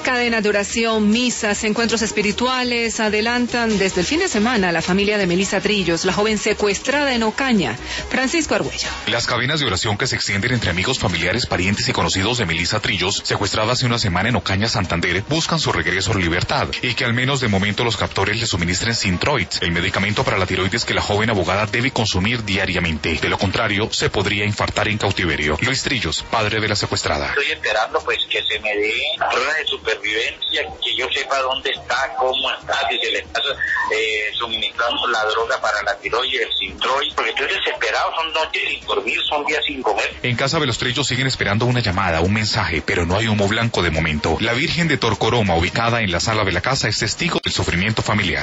Cadenas de oración, misas, encuentros espirituales adelantan desde el fin de semana a la familia de Melissa Trillos, la joven secuestrada en Ocaña. Francisco Argüello. Las cadenas de oración que se extienden entre amigos, familiares, parientes y conocidos de Melissa Trillos, secuestrada hace una semana en Ocaña, Santander, buscan su regreso a la libertad y que al menos de momento los captores le suministren Synthroid, el medicamento para la tiroides que la joven abogada debe consumir diariamente. De lo contrario, se podría infartar en cautiverio. Luis Trillos, padre de la secuestrada. Estoy esperando pues que se me dé pruebas de supervivencia, que yo sepa dónde está, cómo está, si se le está suministrando la droga para la tiroides, el Synthroid, porque estoy desesperado, son noches sin dormir, son días sin comer. En casa de los Trillos siguen esperando una llamada, un mensaje, pero no hay humo blanco de momento. La Virgen de Torcoroma, ubicada en la sala de la casa, es testigo del sufrimiento familiar.